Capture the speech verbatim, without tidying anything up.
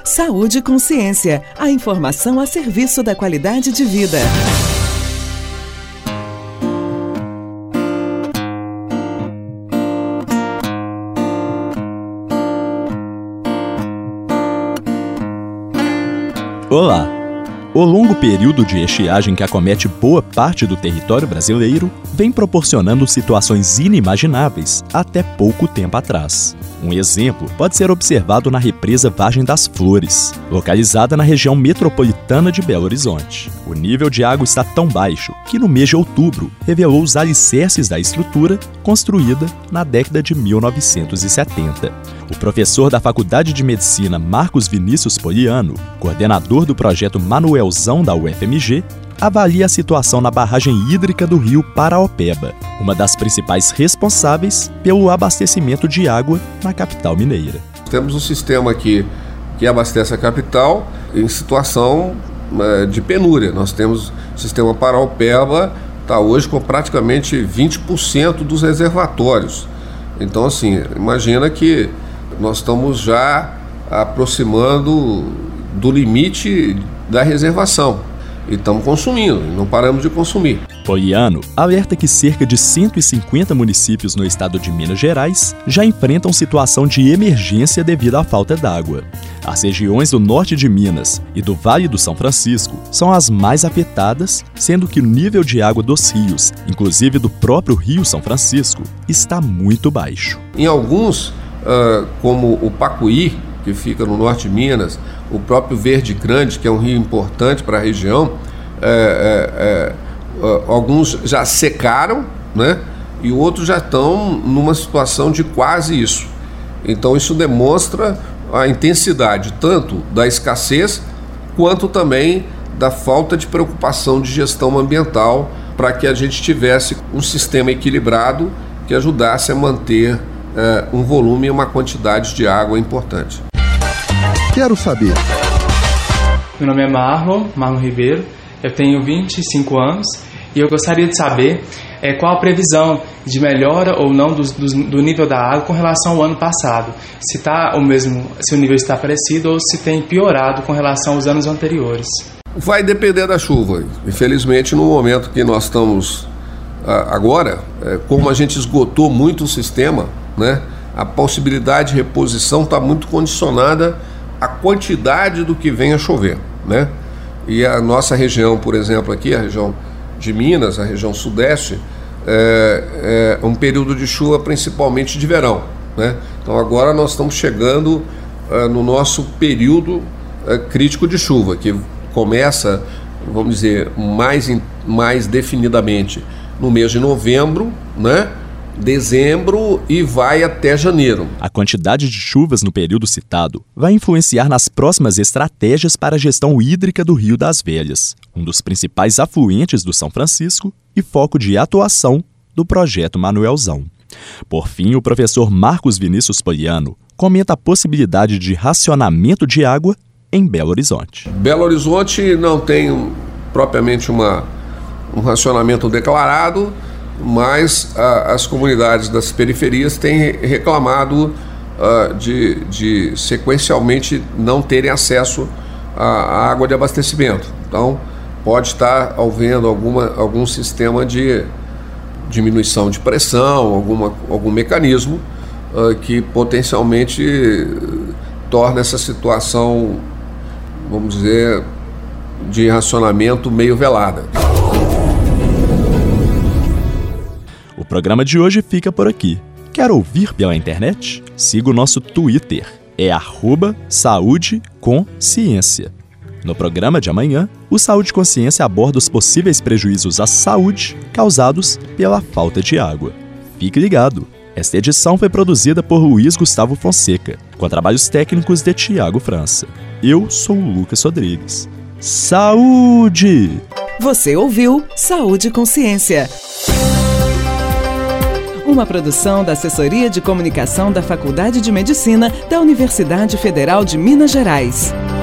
Saúde e Consciência, a informação a serviço da qualidade de vida. Olá! O longo período de estiagem que acomete boa parte do território brasileiro vem proporcionando situações inimagináveis até pouco tempo atrás. Um exemplo pode ser observado na represa Vargem das Flores, localizada na região metropolitana de Belo Horizonte. O nível de água está tão baixo que no mês de outubro revelou os alicerces da estrutura construída na década de mil novecentos e setenta. O professor da Faculdade de Medicina Marcos Vinícius Poliano, coordenador do projeto Manuelzão da U F M G, avalia a situação na barragem hídrica do rio Paraopeba, uma das principais responsáveis pelo abastecimento de água na capital mineira. Temos um sistema aqui que abastece a capital em situação é, de penúria. Nós temos o sistema Paraopeba, está hoje com praticamente vinte por cento dos reservatórios. Então, assim, imagina que nós estamos já aproximando do limite da reservação e estamos consumindo, não paramos de consumir. Poliano alerta que cerca de cento e cinquenta municípios no estado de Minas Gerais já enfrentam situação de emergência devido à falta d'água. As regiões do norte de Minas e do Vale do São Francisco são as mais afetadas, sendo que o nível de água dos rios, inclusive do próprio Rio São Francisco, está muito baixo. Em alguns, Uh, como o Pacuí, que fica no norte de Minas, o próprio Verde Grande, que é um rio importante para a região, é, é, é, uh, alguns já secaram, né? E outros já estão numa situação de quase isso. Então isso demonstra a intensidade tanto da escassez quanto também da falta de preocupação de gestão ambiental para que a gente tivesse um sistema equilibrado que ajudasse a manter É, um volume e uma quantidade de água importante. Quero saber. Meu nome é Marlon, Marlon Ribeiro, eu tenho vinte e cinco anos e eu gostaria de saber é, qual a previsão de melhora ou não do, do, do nível da água com relação ao ano passado. Se, tá o mesmo, se o nível está parecido ou se tem piorado com relação aos anos anteriores. Vai depender da chuva. Infelizmente, no momento que nós estamos agora, é, como a gente esgotou muito o sistema, né, a possibilidade de reposição está muito condicionada à quantidade do que vem a chover, né? E a nossa região, por exemplo, aqui, a região de Minas, a região sudeste, é, é um período de chuva principalmente de verão, né? Então agora nós estamos chegando é, no nosso período é, crítico de chuva, que começa, vamos dizer, mais, mais definidamente no mês de novembro, né? Dezembro e vai até janeiro. A quantidade de chuvas no período citado vai influenciar nas próximas estratégias para a gestão hídrica do Rio das Velhas, um dos principais afluentes do São Francisco e foco de atuação do projeto Manuelzão. Por fim, o professor Marcos Vinícius Poliano comenta a possibilidade de racionamento de água em Belo Horizonte. Belo Horizonte não tem propriamente uma, um racionamento declarado, mas a, as comunidades das periferias têm reclamado uh, de, de sequencialmente não terem acesso à, à água de abastecimento. Então pode estar havendo alguma, algum sistema de diminuição de pressão, alguma, algum mecanismo uh, que potencialmente torna essa situação, vamos dizer, de racionamento meio velada. O programa de hoje fica por aqui. Quer ouvir pela internet? Siga o nosso Twitter, é arroba Saúde com Ciência. No programa de amanhã, o Saúde Consciência aborda os possíveis prejuízos à saúde causados pela falta de água. Fique ligado! Esta edição foi produzida por Luiz Gustavo Fonseca, com trabalhos técnicos de Tiago França. Eu sou o Lucas Rodrigues. Saúde! Você ouviu Saúde e Consciência. Uma produção da Assessoria de Comunicação da Faculdade de Medicina da Universidade Federal de Minas Gerais.